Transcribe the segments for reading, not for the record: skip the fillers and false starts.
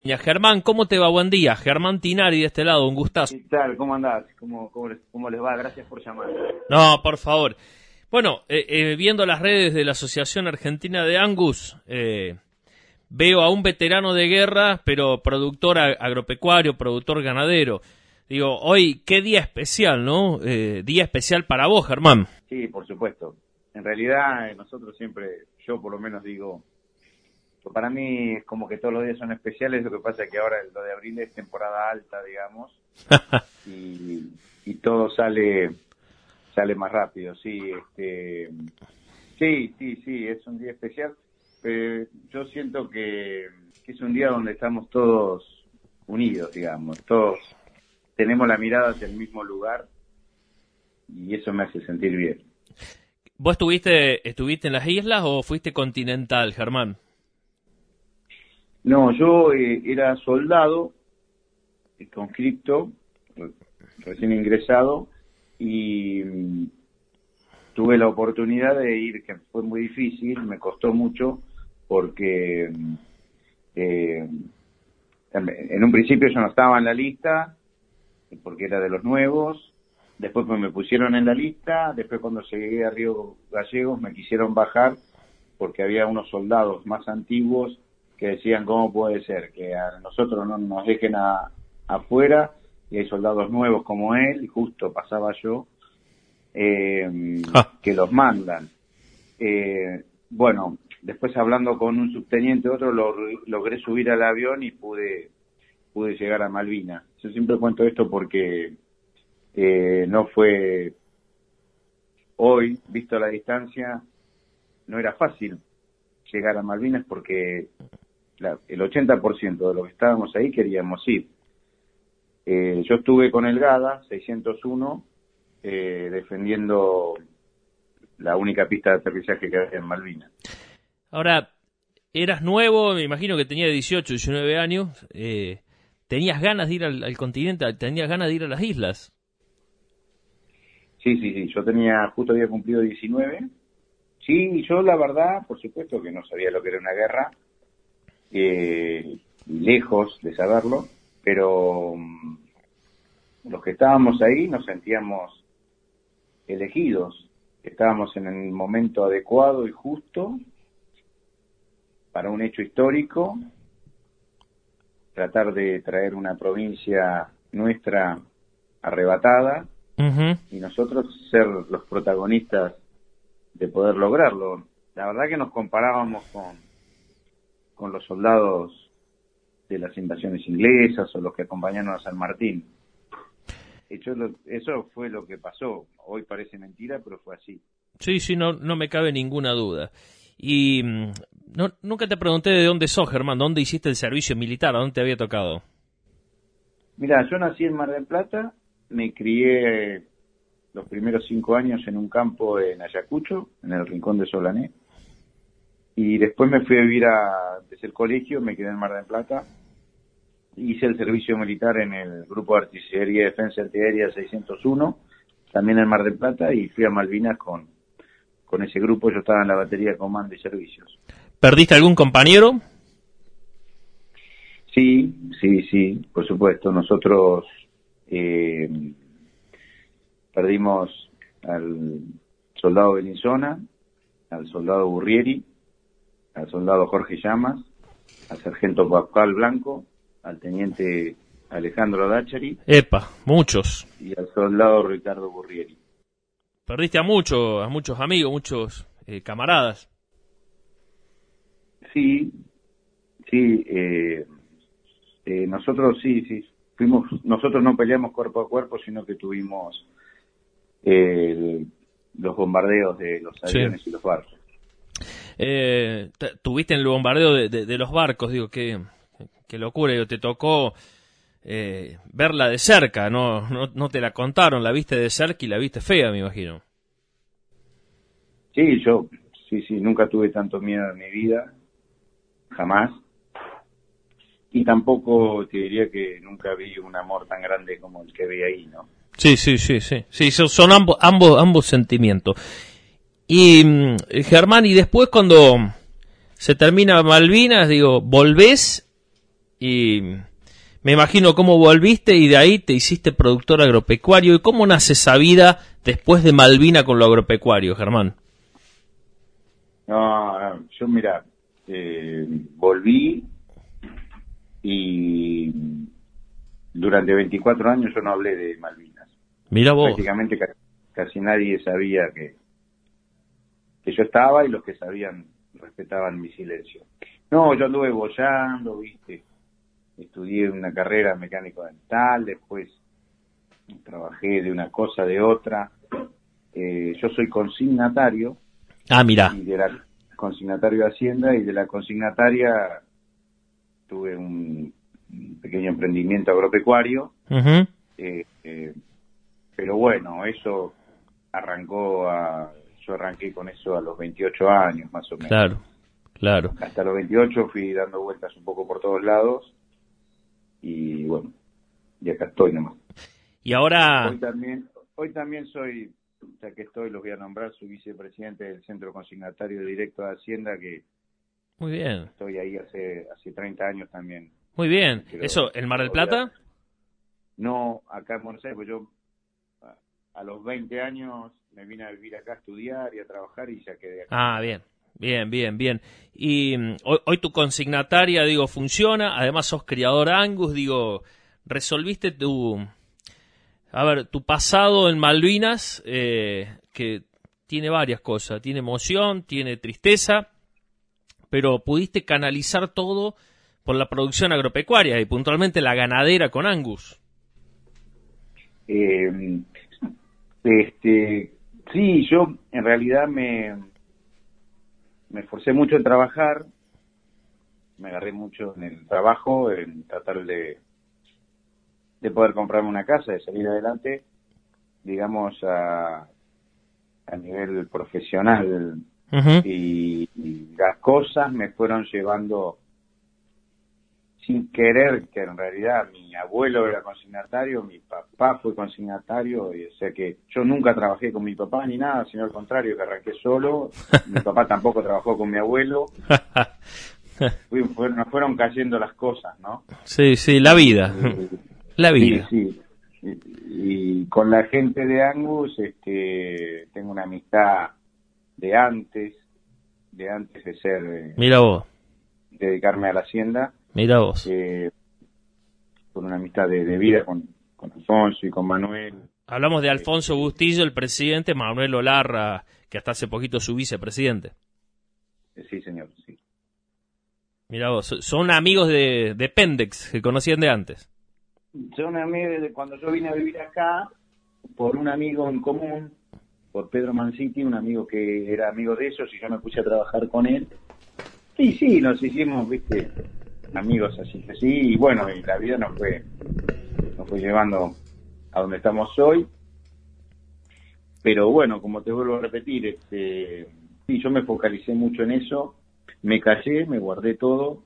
Germán, ¿cómo te va? Buen día. Germán Tinari de este lado, un gustazo. ¿Qué tal? ¿Cómo andás? ¿Cómo les va? Gracias por llamar. No, por favor. Bueno, viendo las redes de la Asociación Argentina de Angus, veo a un veterano de guerra, pero productor agropecuario, productor ganadero. Digo, hoy, qué día especial, ¿no? Día especial para vos, Germán. Sí, por supuesto. En realidad, nosotros siempre, yo por lo menos digo, para mí es como que todos los días son especiales, lo que pasa es que ahora lo de abril es temporada alta, digamos, y todo sale más rápido, sí, sí, es un día especial, pero yo siento que es un día donde estamos todos unidos, digamos, todos tenemos la mirada hacia el mismo lugar y eso me hace sentir bien. ¿Vos estuviste en las islas o fuiste continental, Germán? No, yo era soldado, conscripto, recién ingresado, y tuve la oportunidad de ir, que fue muy difícil, me costó mucho, porque en un principio yo no estaba en la lista, porque era de los nuevos, después pues me pusieron en la lista, después cuando llegué a Río Gallegos me quisieron bajar, porque había unos soldados más antiguos que decían cómo puede ser que a nosotros no nos dejen afuera y hay soldados nuevos como él, y justo pasaba yo, que los mandan. Bueno, después hablando con un subteniente otro, logré subir al avión y pude llegar a Malvinas. Yo siempre cuento esto porque no fue hoy, visto la distancia, no era fácil llegar a Malvinas porque el 80% de los que estábamos ahí queríamos ir. Yo estuve con el GADA 601 defendiendo la única pista de aterrizaje que había en Malvinas. Ahora, eras nuevo, me imagino que tenía 18, 19 años. ¿Tenías ganas de ir al continente? ¿Tenías ganas de ir a las islas? Sí, yo justo había cumplido 19. Sí, yo la verdad, por supuesto que no sabía lo que era una guerra. Lejos de saberlo, pero los que estábamos ahí nos sentíamos elegidos, estábamos en el momento adecuado y justo para un hecho histórico, tratar de traer una provincia nuestra arrebatada y nosotros ser los protagonistas de poder lograrlo. La verdad que nos comparábamos con los soldados de las invasiones inglesas o los que acompañaron a San Martín. Eso fue lo que pasó. Hoy parece mentira, pero fue así. Sí, no me cabe ninguna duda. Y nunca te pregunté de dónde sos, Germán, ¿dónde hiciste el servicio militar? ¿A dónde te había tocado? Mira, yo nací en Mar del Plata, me crié los primeros 5 años en un campo en Ayacucho, en el Rincón de Solané. Y después me fui a vivir desde el colegio, me quedé en Mar del Plata. Hice el servicio militar en el Grupo de Artillería y Defensa Antiaérea 601, también en Mar del Plata, y fui a Malvinas con ese grupo. Yo estaba en la batería de comando y servicios. ¿Perdiste algún compañero? Sí, por supuesto. Nosotros perdimos al soldado Belinzona, al soldado Burrieri, al soldado Jorge Llamas, al sargento Pascual Blanco, al teniente Alejandro Dacheri. ¡Epa! Muchos. Y al soldado Ricardo Burrieri. Perdiste a muchos amigos, muchos camaradas. Sí, nosotros sí, nosotros no peleamos cuerpo a cuerpo, sino que tuvimos los bombardeos de los aviones y los barcos. Tuviste el bombardeo de los barcos, digo, qué locura, digo, te tocó verla de cerca, no te la contaron, la viste de cerca y la viste fea, me imagino. Sí, nunca tuve tanto miedo en mi vida, jamás, y tampoco te diría que nunca vi un amor tan grande como el que vi ahí, ¿no? Sí, son ambos sentimientos. Y Germán, y después cuando se termina Malvinas, digo, volvés y me imagino cómo volviste y de ahí te hiciste productor agropecuario. ¿Y cómo nace esa vida después de Malvina con lo agropecuario, Germán? No, yo mira, volví y durante 24 años yo no hablé de Malvinas. Mira vos. Prácticamente casi nadie sabía que yo estaba, y los que sabían respetaban mi silencio. No, yo anduve boyando, viste, estudié una carrera mecánico dental, después trabajé de una cosa, de otra. Yo soy consignatario. Ah, mira. Y de la consignatario de Hacienda, y de la consignataria tuve un pequeño emprendimiento agropecuario. Uh-huh. Pero bueno, eso yo arranqué con eso a los 28 años, más o menos. Claro, claro. Hasta los 28 fui dando vueltas un poco por todos lados, y bueno, y acá estoy nomás. Y ahora... Hoy también soy, ya que estoy, los voy a nombrar, soy vicepresidente del Centro Consignatario Directo de Hacienda, que muy bien. Estoy ahí hace 30 años también. Muy bien. ¿Eso en Mar del Plata? No, acá en Buenos Aires, pues yo a los 20 años me vine a vivir acá, a estudiar y a trabajar, y ya quedé acá. Ah, bien. Bien. Y hoy tu consignataria, digo, funciona. Además sos criador Angus, digo, resolviste tu pasado en Malvinas, que tiene varias cosas. Tiene emoción, tiene tristeza, pero pudiste canalizar todo por la producción agropecuaria y puntualmente la ganadera con Angus. Sí, yo en realidad me esforcé mucho en trabajar, me agarré mucho en el trabajo, en tratar de poder comprarme una casa, de salir adelante, digamos, a nivel profesional. Uh-huh. Y las cosas me fueron llevando sin querer, que en realidad mi abuelo era consignatario, mi papá fue consignatario, y o sea que yo nunca trabajé con mi papá ni nada, sino al contrario, que arranqué solo. Mi papá tampoco trabajó con mi abuelo. Nos fueron cayendo las cosas, ¿no? Sí, la vida. La vida. Sí. Y con la gente de Angus, tengo una amistad de antes de ser... Mira vos. dedicarme a la hacienda. Mira vos. Con una amistad de vida con Alfonso y con Manuel. Hablamos de Alfonso Bustillo, el presidente, Manuel Olarra, que hasta hace poquito su vicepresidente. Sí, señor, sí. Mira vos, son amigos de Pendex, que conocían de antes. Son amigos de cuando yo vine a vivir acá, por un amigo en común, por Pedro Manciti, un amigo que era amigo de ellos, y yo me puse a trabajar con él. Y sí, nos hicimos, viste, amigos así, y bueno, y la vida nos fue llevando a donde estamos hoy. Pero bueno, como te vuelvo a repetir, sí, yo me focalicé mucho en eso, me callé, me guardé todo,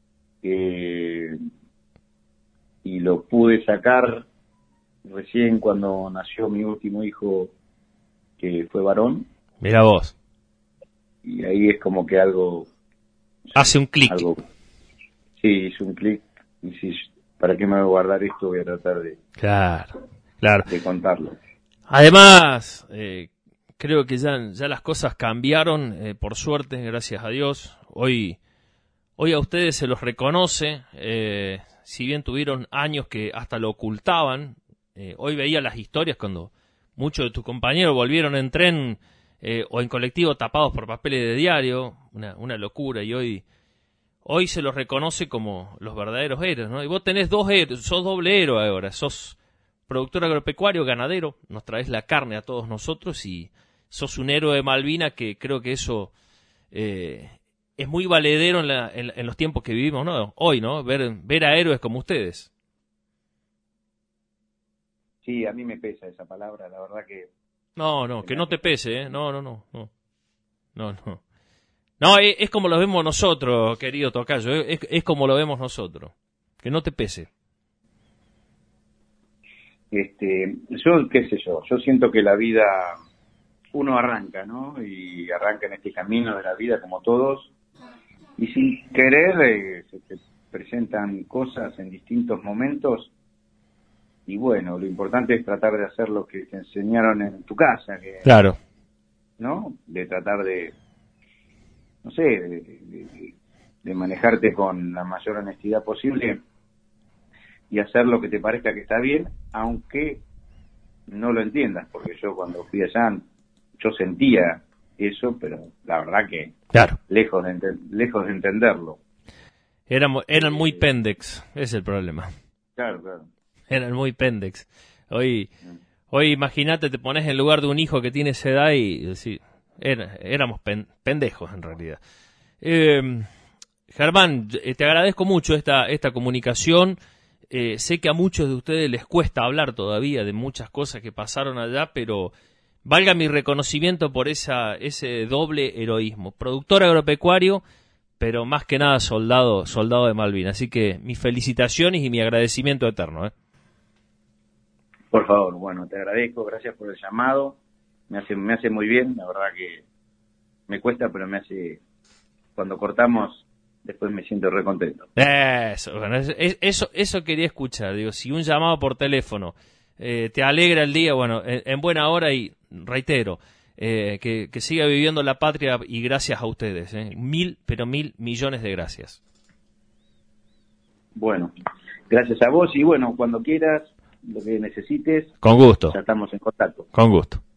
y lo pude sacar recién cuando nació mi último hijo, que fue varón. Mira vos. Y ahí es como que algo... hace un clic. Sí, hizo un clic. Y si, ¿para qué me voy a guardar esto? Voy a tratar de... Claro. de contarlo. Además, creo que ya las cosas cambiaron, por suerte, gracias a Dios. Hoy a ustedes se los reconoce, si bien tuvieron años que hasta lo ocultaban. Hoy veía las historias cuando muchos de tus compañeros volvieron en tren o en colectivo tapados por papeles de diario, una locura, y hoy se los reconoce como los verdaderos héroes, ¿no? Y vos tenés dos héroes, sos doble héroe ahora, sos productor agropecuario, ganadero, nos traes la carne a todos nosotros, y sos un héroe de Malvina, que creo que eso es muy valedero en los tiempos que vivimos, ¿no? Hoy, ¿no? Ver a héroes como ustedes. Sí, a mí me pesa esa palabra, la verdad que... No, que no te pese, ¿eh? No. No, es como lo vemos nosotros, querido Tocayo, es como lo vemos nosotros. Que no te pese. Yo, qué sé yo siento que la vida, uno arranca, ¿no? Y arranca en este camino de la vida como todos, y sin querer presentan cosas en distintos momentos y bueno, lo importante es tratar de hacer lo que te enseñaron en tu casa, Claro. ¿no? De tratar de, no sé, de manejarte con la mayor honestidad posible y hacer lo que te parezca que está bien, aunque no lo entiendas, porque yo cuando fui allá, yo sentía eso, pero la verdad que Claro. lejos de entenderlo. Eran muy pendex, ese es el problema. Claro, claro. Eran muy pendex. Hoy imagínate, te pones en lugar de un hijo que tiene esa edad y decís, éramos pendejos en realidad. Germán, te agradezco mucho esta comunicación. Sé que a muchos de ustedes les cuesta hablar todavía de muchas cosas que pasaron allá, pero valga mi reconocimiento por ese doble heroísmo. Productor agropecuario, pero más que nada soldado de Malvinas. Así que mis felicitaciones y mi agradecimiento eterno. Por favor, bueno, te agradezco, gracias por el llamado. Me hace muy bien, la verdad que me cuesta, pero cuando cortamos, después me siento recontento. Eso, bueno, eso quería escuchar. Digo, si un llamado por teléfono te alegra el día, bueno, en buena hora, y reitero, que siga viviendo la patria y gracias a ustedes. 1.000 millones de gracias. Bueno, gracias a vos y bueno, cuando quieras, lo que necesites, Con gusto. ya estamos en contacto. Con gusto.